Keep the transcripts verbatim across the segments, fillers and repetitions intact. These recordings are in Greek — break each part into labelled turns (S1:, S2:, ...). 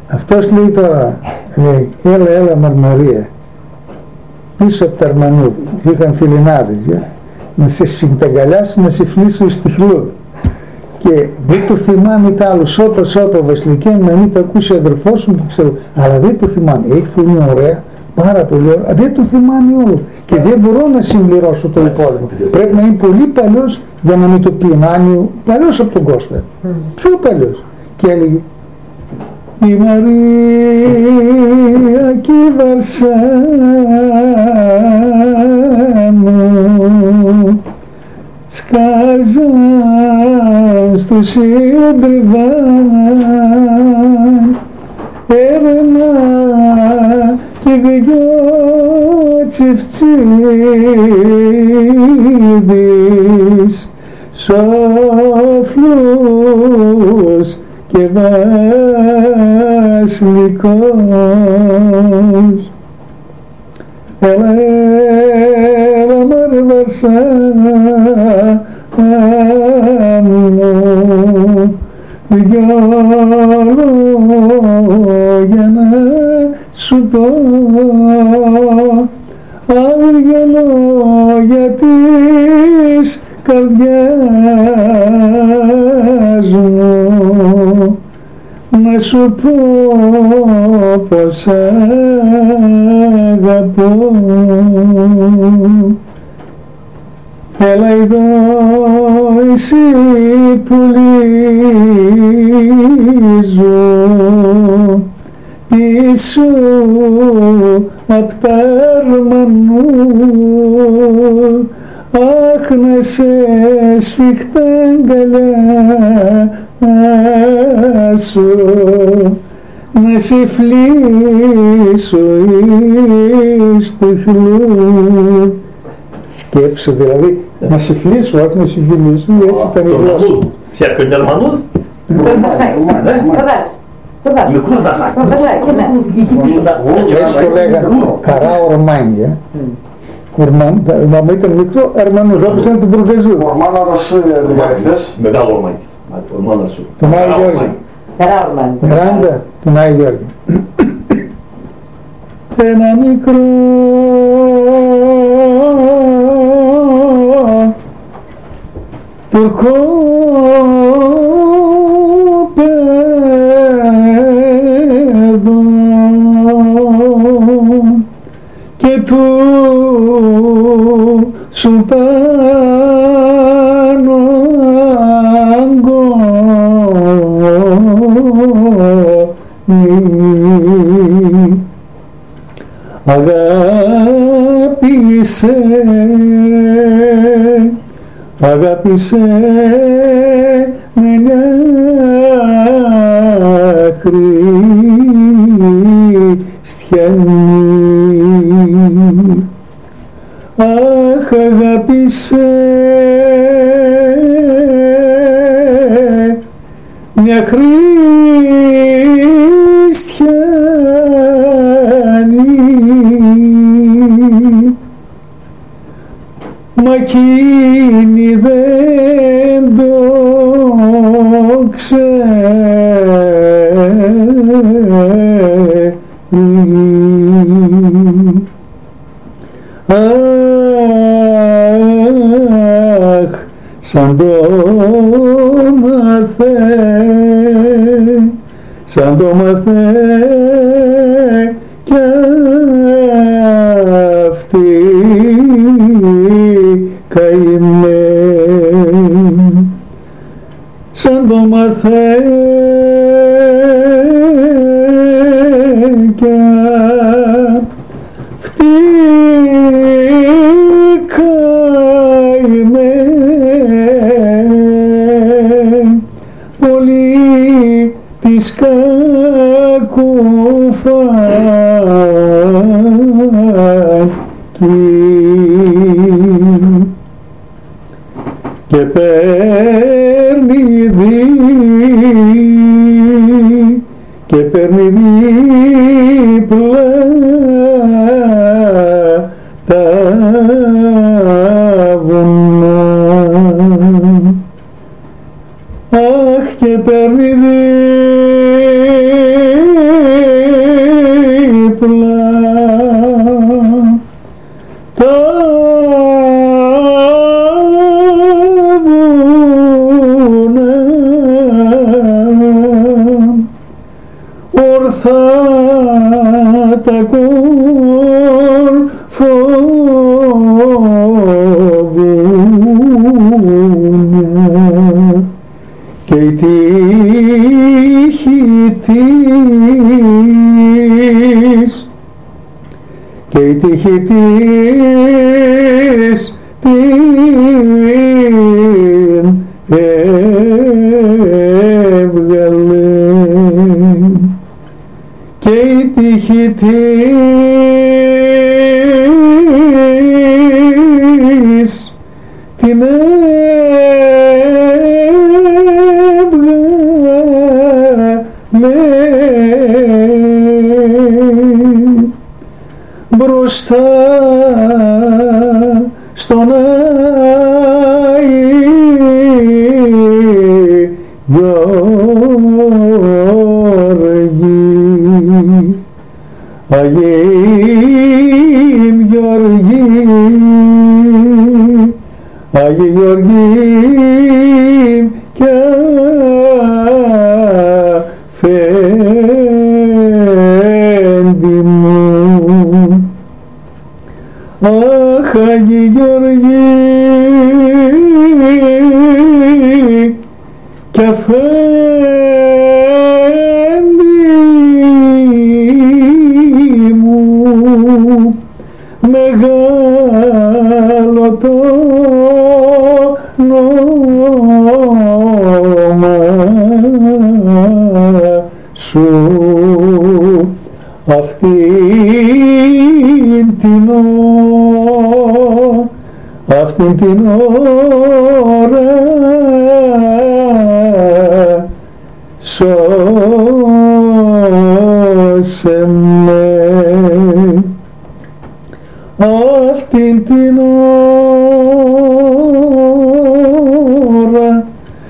S1: Αυτός λέει τώρα, λέει, έλα, έλα Μαρμαρία, πίσω από τα Αρμανού, είχαν φιλινάδες, για, να σε σφιγταγκαλιάσω, να σε φλήσω στιχλού. Και δεν το θυμάμαι τ' άλλο, σώπα σώπα Βασιλικέ, να μην το ακούσει ο αδερφός μου, ξέρω, αλλά δεν το θυμάμαι. Έχει φωνή ωραία, πάρα πολύ ωραία, δεν το θυμάμαι όλο. Και δεν μπορώ να συμπληρώσω το υπόλοιπο. Πρέπει να είναι πολύ παλιός για να μην το πει. Να είναι παλιός από τον Κώστα. Mm. Πιο παλιός. Και έλεγε, η Μαρία κι η Βαρσάνου σκάζαν στο σύντριβαν, έβαινα και δυο τσιφτσίδης, σόφλους και βασιλικός. Έλα, έλα μωρέ Βαρσάνου, δυο λόγια να σου πω, αν δυο λόγια της καρδιάς μου, να σου πω πως αγαπώ. Έλα εδώ εσύ πουλίζω πίσω απ' τα Αρμανού, αχ να σε σφιχτά αγκαλιάσω, να σε φλήσω εις το χλού. Σκέψου δηλαδή, να σε φλήσω, όχι να σε φιλήσω, έτσι ήταν η γλώσσα.
S2: Ποια είναι Αρμανού?
S3: Το δασάκι, το δάσι.
S2: Μικρό δασάκι.
S3: Το δασάκι, ναι.
S1: Έτσι το λέγανε, καρά ορμάνια. Μα ήταν μικρό Αρμανούς, όπως ήταν του Μπουργκαζού.
S4: Ορμάναρας διαρρηθές.
S2: Μεγάλο ορμάνι. Ορμάναρας σου.
S1: Τον Άγιο Γιώργη.
S3: Καρά ορμάνι.
S1: Ράντα, τον Άγιο Γιώργη. Ένα μικρό τουρκό παιδό και του σου πάνω αγκώνει, αγάπησε, αγάπησε με μια χριστιανή, αχ αγάπησε μια χριστιανή, μα εκείνη δεν το ξέρει. Αχ, σαν το μάθε, σαν το μάθε κι αυτή καημένη, σαν το μάθε κι αυτή καημένη, πολύ της κακουφάκι και παίρνει δι και παίρνει δίπλα τα βουνά, αχ και παίρνει δίπλα μπροστά τα κορφοβούνια και η τύχη της και η τύχη της την έβγαλε και η τύχη της την έβγαλε μπροστά στον Αγίη Γεωργή, Αγίη Γεωργή κι αφέντη μου. Αχ, Αγίη Γεωργή κι αφέντη μεγάλο το όνομα σου αυτήν την ώρα, αυτήν την ώρα σώσε με. Αυτήν την ώρα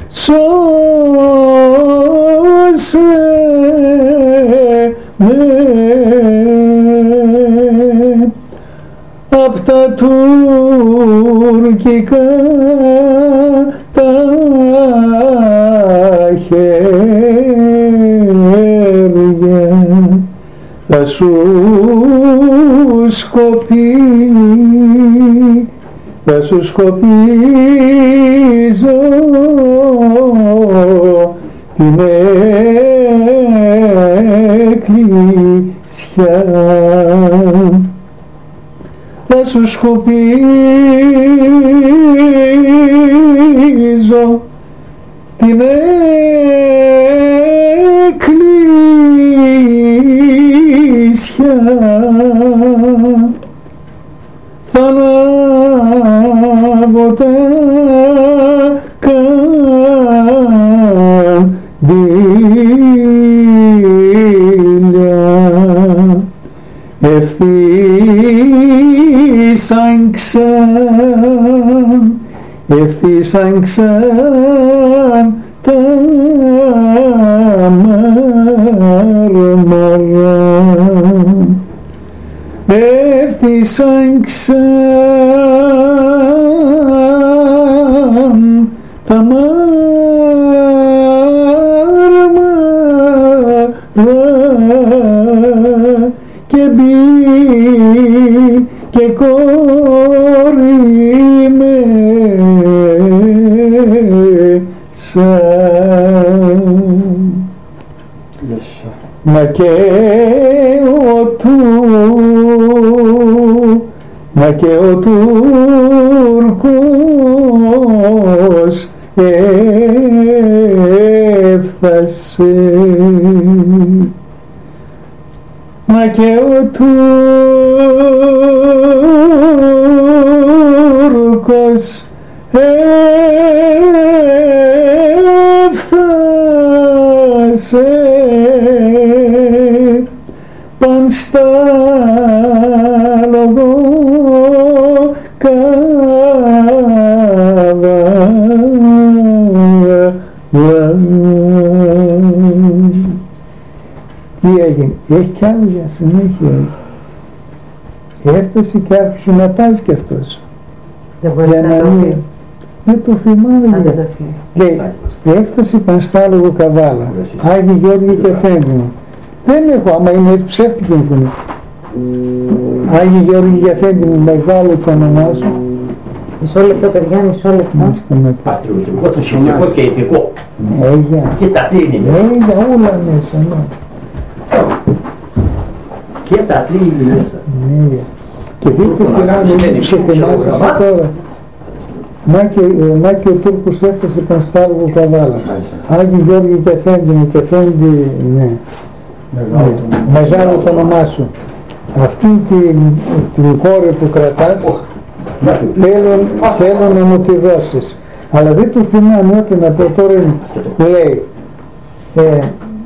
S1: σώσε με απ' τα τουρκικά τα χέρια θα σου σκοπεί, θα σου σκοπίζω την εκκλησιά, θα σου σκοπίζω την εκκλησιά, θα ανάβω τα καντήλια ευθύς άγξαν, ευθύς άγξαν τα μάρμαρα, ευθύς άγξαν τα μάρμαρα και μπει και κόρη μέσα. Μα και ο του, μα και ο Τούρκος έφτασε, μα και ο Τούρκος έφτασε παν στα λογοκάδα τι έγινε, έχει κι άλλο για συνέχεια, έφτασε και άρχισε να πας κι αυτός.
S3: Δεν μπορεί να το πει.
S1: Δεν το θυμάμαι. Λέει, έφτασε πανστάλογο καβάλα, Άγιοι Γεώργοι και Αφέντη μου. Δεν έχω, άμα είναι έτσι ψεύτικη η φωνή. Άγιε Γεώργη Γιαφέντη μου, μεγάλο το όνομά σου.
S3: Μισό λεπτό, παιδιά, μισό λεπτό.
S2: Παστριωτικό, θρησκευτικό και ηθικό.
S1: Ναι, για.
S2: Και τα τρία είναι μέσα.
S1: Ναι, για όλα μέσα, ναι.
S2: Και τα τρία είναι μέσα.
S1: Ναι, για. Και δείτε θυμάμαι, σε θυμάσαι εσύ τώρα. Να και, να και ο Τούρκος έφτασε τον Στάργο Καβάλα. Άγιε Γεώργη Γιαφέντη μου, Γιαφέντη, ναι. Μεγάλο, ναι. Μεγάλο το όνομά σου. Αυτή την, την κόρη που κρατάς, θέλω, θέλω να μου τη δώσεις. Αλλά δεν το θυμάμαι ό,τι να πω τώρα, λέει, ε,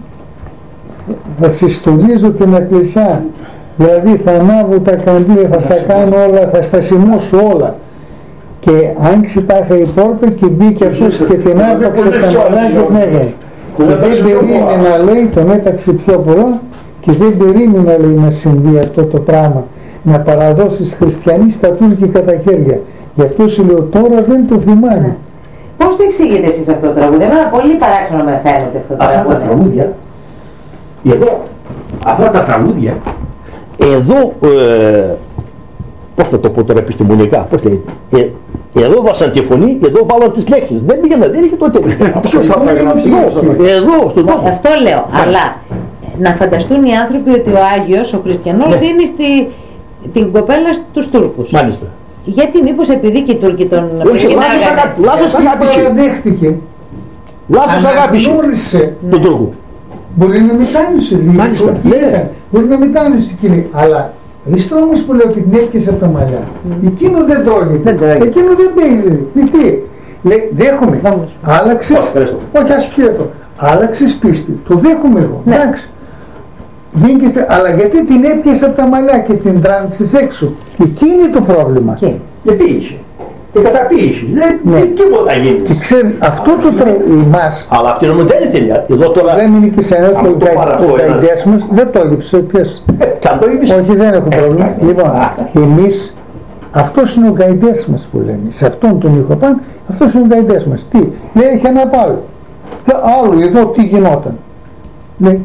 S1: θα συστολίζω την εκκλησιά, δηλαδή θα ανάβω τα καντήλια, θα στα κάνω όλα, θα στα σημώσω όλα. Και άνοιξε τάχα η πόρτα και μπήκε αυτός και την άπαξε τα μαλλιά και την έκανε. Και δεν περίμενε να λέει, τον έταξε πιο πολλά και δεν περίμενε, λέει, να συμβεί αυτό το πράγμα, να παραδώσεις χριστιανοί στα τουρκικά τα χέρια. Γι' αυτό σου λέω τώρα δεν το θυμάμαι.
S3: Πώς το εξηγείτε εσείς αυτό το τραγούδι? Εμένα πολύ παράξενο με φαίνεται αυτό το
S2: Αυτά τα τραγούδια, εδώ, αυτά τα τραγούδια, εδώ, ε, πώς θα το πω τώρα επιστημονικά, πώς λέει, ε, εδώ βάσαν τη φωνή, εδώ βάλαν τις λέξεις. Δεν πήγαινα, δεν είχε τότε.
S4: Ποιος θα τα γράψει?
S2: Εδώ, στον τόπο.
S3: Αυτό λέω, αλλά να φανταστούν οι άνθρωποι ότι ο Άγιος, ο χριστιανός,
S2: ναι,
S3: δίνει στη, την κοπέλα στους Τούρκους.
S2: Μάλιστα.
S3: Γιατί μήπως επειδή και οι Τούρκοι τον
S2: προκυνάγανε. Λάθος αγάπησε.
S1: Παραδέχτηκε.
S2: Λάθος αγάπησε
S1: Αναγνώρισε
S2: τον Τούρκο.
S1: Μπορεί να μετάνιωσε λίγο.
S2: Μάλιστα, ναι.
S1: Μπορεί να μετάνιωσε εκείνη. Αλλά είστε όμως που λέω ότι την έπιασε από τα μαλλιά. Mm. Εκείνο δεν τρώγεται.
S3: Δεν τρώγεται.
S1: Εκείνο δεν παίζει. Τι. Λέει, δέχομαι. Άλλαξες. Όχι, ας πιέτο το. Άλλαξες πίστη. Το δέχομαι εγώ.
S3: Ναι.
S1: Εντάξει. Γίνκεστε, αλλά γιατί την έπιασε από τα μαλλιά και την τράβηξες έξω. Εκείνη είναι το πρόβλημα.
S3: Και.
S2: Γιατί είχε. Την καταποίηση.
S1: Ναι.
S2: Δεν τίποτα γίνει.
S1: Και ξέρεις, αυτό το τραγούδι μας.
S2: Αλλά αυτή είναι μοντέλη τελειά. Εδώ τώρα.
S1: Δεν μείνει και σε ένα
S2: Αυτό
S1: το καηδές μας. Δεν το έγυψε. Ποιος.
S2: Κι αν το είπες.
S1: Όχι, δεν έχω πρόβλημα. Λοιπόν, εμείς, αυτός είναι ο γκαϊντές μας που λέμε. Σε αυτόν τον ήχο πάνω, αυτός είναι ο γκαϊντές μας. Τι, λέει, έχει ένα πάλι. Τι άλλο, εδώ τι γινόταν. Λέει,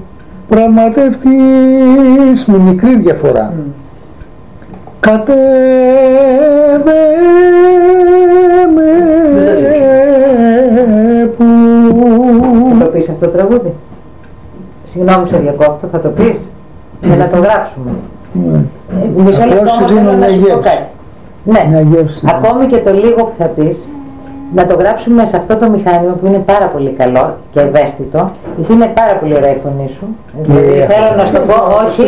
S1: πραγματεύτης με μικρή διαφορά. Mm. Κατέβε με που...
S3: Θα το πεις αυτό το τραγούδι? Συγγνώμη σε διακόπτω, θα το πεις? Mm. Για να το γράψουμε. Mm. Ε, μισό λεπτό όμως θέλω να σου πω κάτι. Ναι, ακόμη και το λίγο που θα πεις, να το γράψουμε σε αυτό το μηχάνημα που είναι πάρα πολύ καλό και ευαίσθητο, γιατί είναι πάρα πολύ ωραία η φωνή σου. Δηλαδή θέλω να σου το πω, όχι.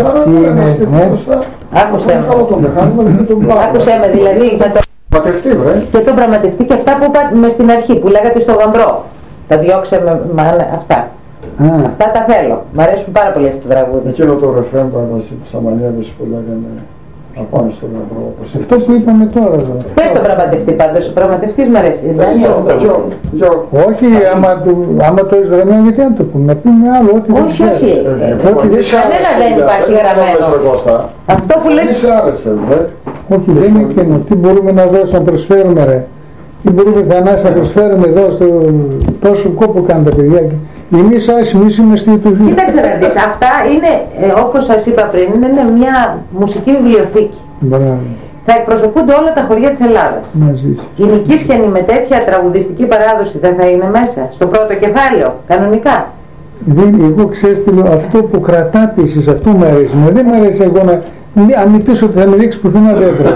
S3: Άκουσέ με. Άκουσέ με, δηλαδή θα το...
S4: Πραγματευτεί, βρε.
S3: Και τον πραγματευτεί και αυτά που είπαμε στην αρχή, που λέγατε στο γαμπρό. Τα διώξε με μάνα, αυτά. Αυτά τα θέλω. Μ' αρέσουν πάρα πολύ αυτό το τραγούδι.
S4: Εκείνο το ρεφρέν που έβασε τους Σαμανιάδες που λέγανε απάνω στον γαμπρό.
S1: Αυτό που είπαμε τώρα.
S3: Πες τον πραγματευτή πάντως, ο πραγματευτής μ' αρέσει.
S1: Όχι, άμα το έχεις γραμμένο, γιατί να το πούμε, να πούμε άλλο, ό,τι δεν
S3: όχι, όχι. Κανένα δεν υπάρχει γραμμένο. Αυτό που λες...
S1: Όχι, δεν είναι εκείνο. Τι μπορούμε να δώσουμε, να προσφέρουμε, ρε. Τι μπορούμε Θανάση να προσφέρουμε εδώ, στο τόσο κόπο κάνουν τα παιδιά. Εμείς άσοι, εμείς είμαστε του βίου.
S3: Κοίταξε να δεις, αυτά είναι, ε, όπως σας είπα πριν, είναι μια μουσική βιβλιοθήκη.
S1: Μπράβο.
S3: Θα εκπροσωπούνται όλα τα χωριά της Ελλάδας.
S1: Μαζί.
S3: Η Νικήσκιανη με τέτοια τραγουδιστική παράδοση δεν θα είναι μέσα, στο πρώτο κεφάλαιο, κανονικά.
S1: Δεν, εγώ ξέρεις τι λέω, αυτό που κρατάτε εσείς, αυτό μου αρέσει. Μα δεν μου αρέσει εγώ να, αν μου πεις ότι θα με δείξει πουθενά δεν θέλω.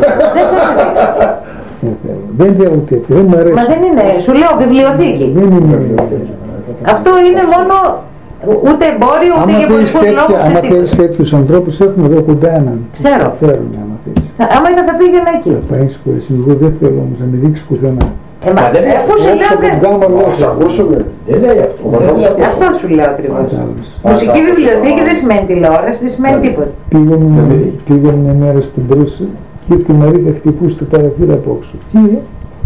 S1: Δεν θέλω τέτοιο, δεν μου αρέσει.
S3: Μα δεν είναι, σου λέω βιβλιοθήκη.
S1: Δεν είναι τέτοιο.
S3: Αυτό είναι μόνο ούτε εμπόριο ούτε για πολιτικούς λόγους.
S1: Άμα θέλεις τέτοιους ανθρώπους έχουμε εδώ κοντά έναν.
S3: Ξέρω.
S1: Φέρουν άμα θέλεις.
S3: Άμα ήταν θα πήγαινα εκεί.
S1: Θα πάει χωρίς, εγώ δεν θέλω όμως να με δείξει πουθενά.
S3: Ε, μα, αφού σου λέω δεν...
S2: Δεν λέει αυτό.
S3: Αυτό σου λέω ακριβώς. Μουσική βιβλιοθήκη δεν σημαίνει τηλεόραση, δεν σημαίνει τίποτα.
S1: Πήγαινε μια μέρα στην Προύσα και τη Μαρίτα χτυπούσε το παραθύρα απόξω. Τι είναι?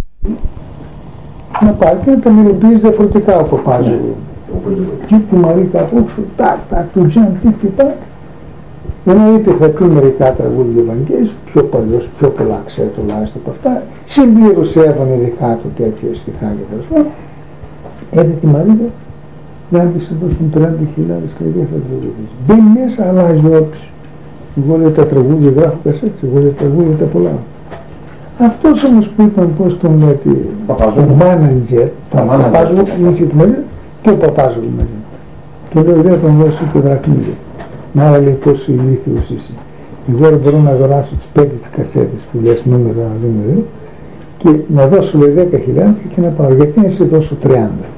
S1: Να πάει και να τα μελοποιείς διαφορετικά από πάνω. Και τη Μαρίτα απόξω, τάκ, τάκ, του Τζαν, τι χτυπά. Εννοείται θα πει μερικά τραγούδια Ευαγγέλης, πιο παλιός, πιο πολλά ξέρει τουλάχιστον από αυτά. Συμπλήρωσε, έβανε δικά του τέτοια στιχά και τέλος πάντων. Έδε τη Μαρίτα δεν της δώσουν τριάντα χιλιάδες τα ίδια θα τραγούδια. Μπαίνει μέσα, αλλάζει όψη. Εγώ λέω τα τραγούδια γράφω κασέτες, εγώ λέω τα τραγούδια τα πολλά. Αυτός όμως που είπαν πώς τον λέτε, ο μάνατζερ, ο Παπάζογλου είχε του μαζί και ο Παπάζογλου μαζί. Του λέω δεν τον δώσω και δραχμίδια. Μα άρα λέει πόσο ηλίθιος είσαι. Εγώ μπορώ να αγοράσω τις πέντε τις κασέτες που λες νούμερο να δούμε εδώ και να δώσω λέει δέκα χιλιάδες και να πάω. Γιατί να σε δώσω τριάντα.